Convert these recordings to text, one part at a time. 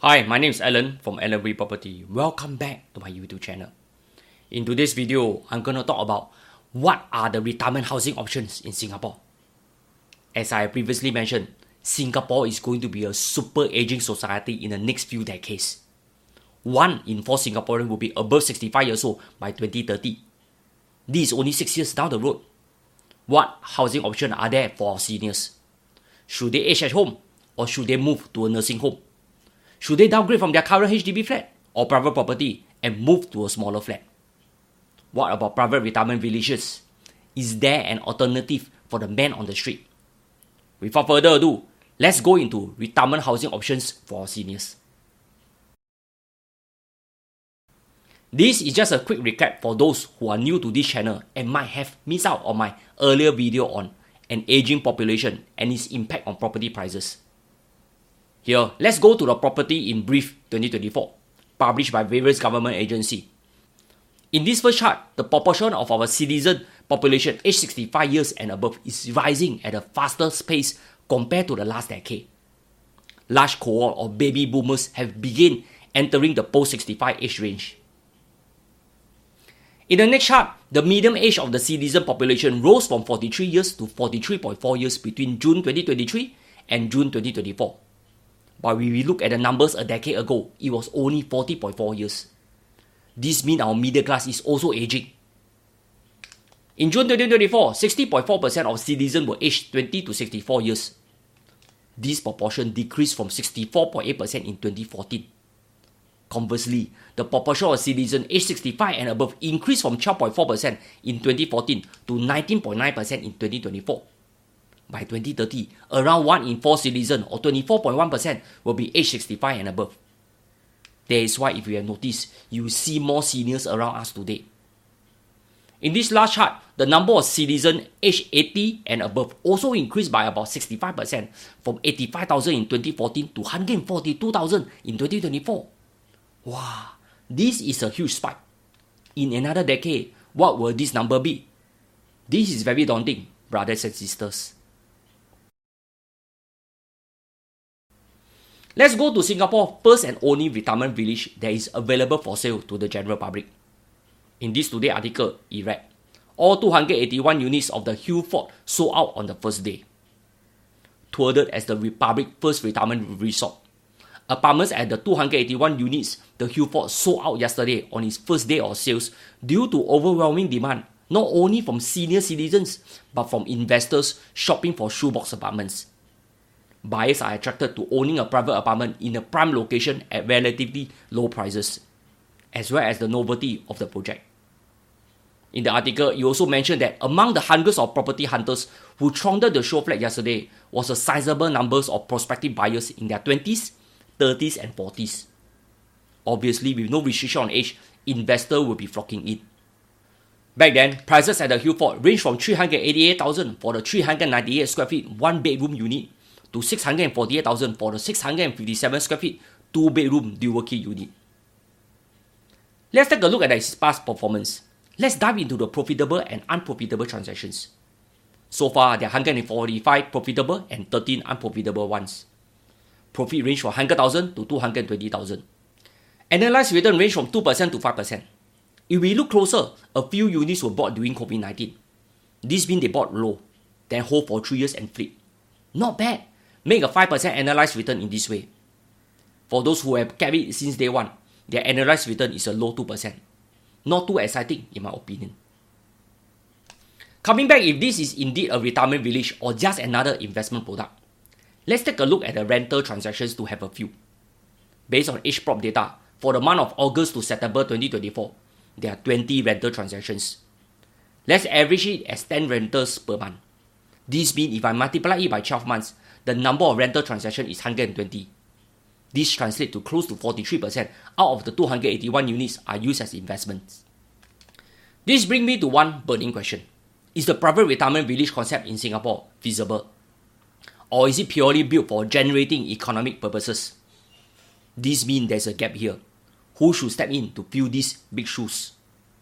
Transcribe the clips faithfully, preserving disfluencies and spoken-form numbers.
Hi, my name is Alan from Alan Wee Property. Welcome back to my YouTube channel. In today's video, I'm going to talk about what are the retirement housing options in Singapore. As I previously mentioned, Singapore is going to be a super aging society in the next few decades. One in four Singaporeans will be above sixty-five years old by twenty thirty. This is only six years down the road. What housing options are there for our seniors? Should they age at home or should they move to a nursing home? Should they downgrade from their current H D B flat or private property and move to a smaller flat? What about private retirement villages? Is there an alternative for the man on the street? Without further ado, let's go into retirement housing options for our seniors. This is just a quick recap for those who are new to this channel and might have missed out on my earlier video on an aging population and its impact on property prices. Here, let's go to the Property in Brief twenty twenty-four, published by various government agencies. In this first chart, the proportion of our citizen population aged sixty-five years and above is rising at a faster pace compared to the last decade. Large cohort of baby boomers have begun entering the post sixty-five age range. In the next chart, the median age of the citizen population rose from forty-three years to forty-three point four years between June twenty twenty-three and June twenty twenty-four. But when we look at the numbers a decade ago, it was only forty point four years. This means our middle class is also aging. In June twenty twenty-four, sixty point four percent of citizens were aged twenty to sixty-four years. This proportion decreased from sixty-four point eight percent in twenty fourteen. Conversely, the proportion of citizens aged sixty-five and above increased from twelve point four percent in twenty fourteen to nineteen point nine percent in twenty twenty-four. By twenty thirty, around one in four citizens, or twenty-four point one percent, will be aged sixty-five and above. That is why, if you have noticed, you see more seniors around us today. In this last chart, the number of citizens aged eighty and above also increased by about sixty-five percent, from eighty-five thousand in twenty fourteen to one hundred forty-two thousand in twenty twenty-four. Wow, this is a huge spike. In another decade, what will this number be? This is very daunting, brothers and sisters. Let's go to Singapore's first and only retirement village that is available for sale to the general public. In this Today article, it read, all two hundred eighty-one units of the Hill Fort sold out on the first day. Touted as the Republic's first retirement resort, apartments at the two hundred eighty-one units the Hill Fort sold out yesterday on its first day of sales due to overwhelming demand, not only from senior citizens but from investors shopping for shoebox apartments. Buyers are attracted to owning a private apartment in a prime location at relatively low prices, as well as the novelty of the project. In the article, it also mentioned that among the hundreds of property hunters who thronged the show flat yesterday was a sizable number of prospective buyers in their twenties, thirties and forties. Obviously, with no restriction on age, investors will be flocking in. Back then, prices at the Hill Fort ranged from three hundred eighty-eight thousand for the three hundred ninety-eight square feet one-bedroom unit to six hundred forty-eight thousand for the six hundred fifty-seven square feet two-bedroom dual-key unit. Let's take a look at its past performance. Let's dive into the profitable and unprofitable transactions. So far, there are one hundred forty-five profitable and thirteen unprofitable ones. Profit range from one hundred thousand to two hundred twenty thousand. Annualized return range from two percent to five percent. If we look closer, a few units were bought during COVID nineteen. This means they bought low, then hold for three years and flip. Not bad. Make a five percent annualized return in this way. For those who have kept it since day one, their annualized return is a low two percent. Not too exciting in my opinion. Coming back, if this is indeed a retirement village or just another investment product, let's take a look at the rental transactions to have a few. Based on Age Prop data, for the month of August to September twenty twenty-four, there are twenty rental transactions. Let's average it as ten rentals per month. This means if I multiply it by twelve months, the number of rental transactions is one hundred twenty. This translates to close to forty-three percent out of the two hundred eighty-one units are used as investments. This brings me to one burning question. Is the private retirement village concept in Singapore feasible? Or is it purely built for generating economic purposes? This means there's a gap here. Who should step in to fill these big shoes?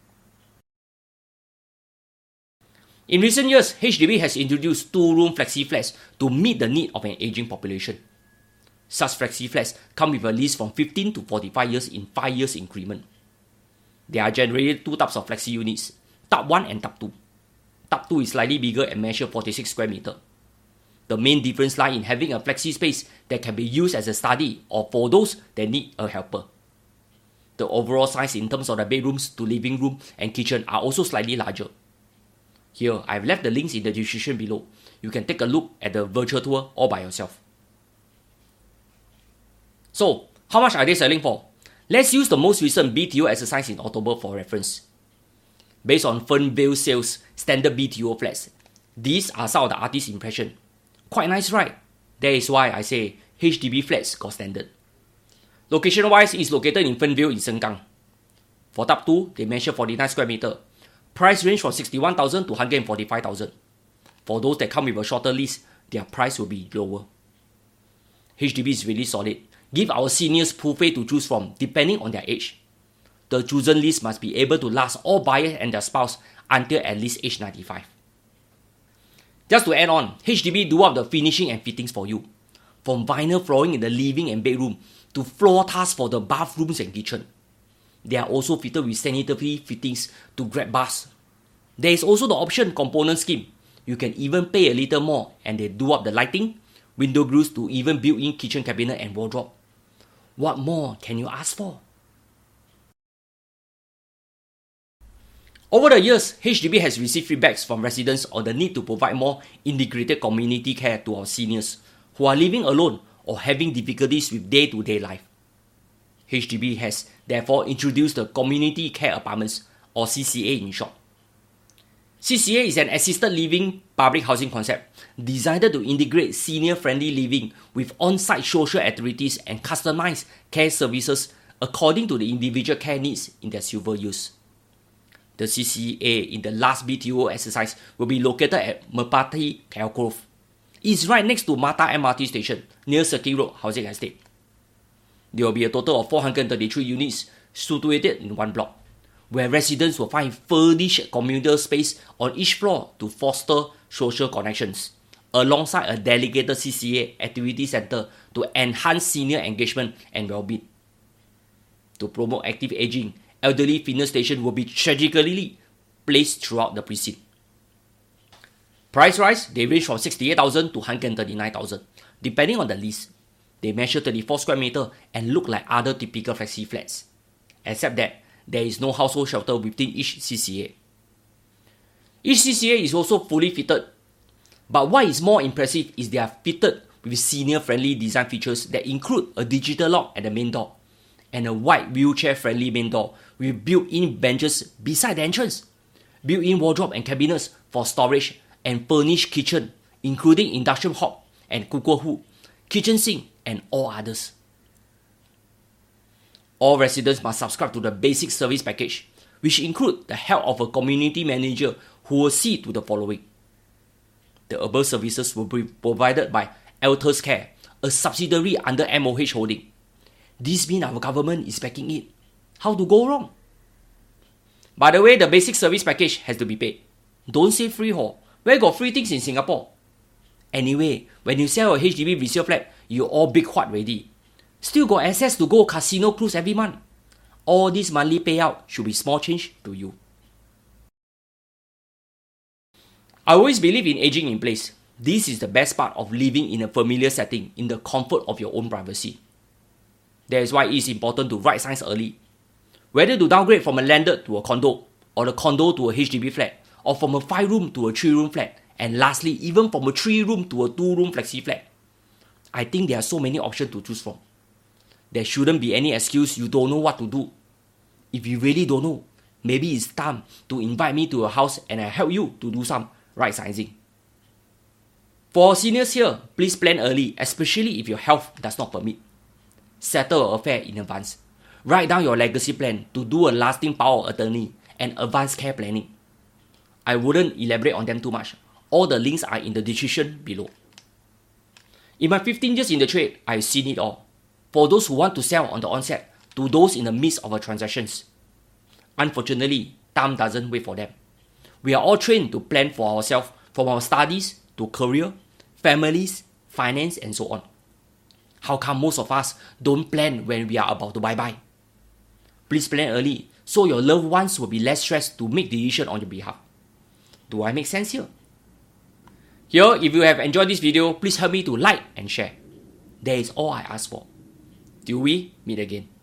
In recent years, H D B has introduced two-room flexi flats to meet the need of an aging population. Such flexi flats come with a lease from fifteen to forty-five years in five years increment. There are generally two types of flexi units, type one and type two. Type two is slightly bigger and measures forty-six square meters. The main difference lies in having a flexi space that can be used as a study or for those that need a helper. The overall size in terms of the bedrooms to living room and kitchen are also slightly larger. Here, I've left the links in the description below. You can take a look at the virtual tour all by yourself. So, how much are they selling for? Let's use the most recent B T O exercise in October for reference. Based on Fernvale Sales standard B T O flats, these are some of the artist's impression. Quite nice, right? That is why I say H D B flats got standard. Location-wise, it's located in Fernvale in Sengkang. For type two, they measure forty-nine square meters. Price range from sixty-one thousand to one hundred forty-five thousand. For those that come with a shorter lease, their price will be lower. H D B is really solid. Give our seniors buffet to choose from depending on their age. The chosen lease must be able to last all buyers and their spouse until at least age ninety-five. Just to add on, H D B do up the finishing and fittings for you. From vinyl flooring in the living and bedroom to floor tiles for the bathrooms and kitchen. They are also fitted with sanitary fittings to grab baths. There is also the option component scheme. You can even pay a little more and they do up the lighting, window grills to even built-in kitchen cabinet and wardrobe. What more can you ask for? Over the years, H D B has received feedbacks from residents on the need to provide more integrated community care to our seniors who are living alone or having difficulties with day-to-day life. H D B has therefore introduced the Community Care Apartments, or C C A in short. C C A is an assisted living public housing concept designed to integrate senior-friendly living with on-site social activities and customized care services according to the individual care needs in their silver years. The C C A in the last B T O exercise will be located at Merpati Alcove. It's right next to Mata M R T station near Circuit Road Housing Estate. There will be a total of four hundred thirty-three units situated in one block, where residents will find furnished communal space on each floor to foster social connections, alongside a dedicated C C A activity center to enhance senior engagement and well-being. To promote active aging, elderly fitness stations will be strategically placed throughout the precinct. Price-wise, they range from sixty-eight thousand to one hundred thirty-nine thousand, depending on the lease. They measure thirty-four square meters and look like other typical flexi flats, except that there is no household shelter within each C C A. Each C C A is also fully fitted, but what is more impressive is they are fitted with senior-friendly design features that include a digital lock at the main door and a wide wheelchair-friendly main door with built-in benches beside the entrance, built-in wardrobe and cabinets for storage, and furnished kitchen, including induction hob and cooker hood, kitchen sink, and all others. All residents must subscribe to the basic service package, which include the help of a community manager who will see to the following. The above services will be provided by Altus Care, a subsidiary under M O H Holding. This means our government is backing it. How to go wrong? By the way, the basic service package has to be paid. Don't say free haul. Where got free things in Singapore? Anyway, when you sell a H D B resale flat, you all big what already. Still got access to go casino cruise every month. All this monthly payout should be small change to you. I always believe in aging in place. This is the best part of living in a familiar setting in the comfort of your own privacy. That is why it is important to right size early. Whether to downgrade from a landed to a condo, or the condo to a H D B flat, or from a five room to a three room flat, and lastly, even from a three room to a two room flexi flat. I think there are so many options to choose from. There shouldn't be any excuse you don't know what to do. If you really don't know, maybe it's time to invite me to your house and I help you to do some right sizing. For seniors here, please plan early, especially if your health does not permit. Settle your affair in advance. Write down your legacy plan to do a lasting power of attorney and advanced care planning. I wouldn't elaborate on them too much. All the links are in the description below. In my fifteen years in the trade, I've seen it all. For those who want to sell on the onset, to those in the midst of a transactions. Unfortunately, time doesn't wait for them. We are all trained to plan for ourselves from our studies to career, families, finance, and so on. How come most of us don't plan when we are about to bye-bye? Please plan early so your loved ones will be less stressed to make decisions on your behalf. Do I make sense here? Here, if you have enjoyed this video, please help me to like and share. That is all I ask for. Till we meet again.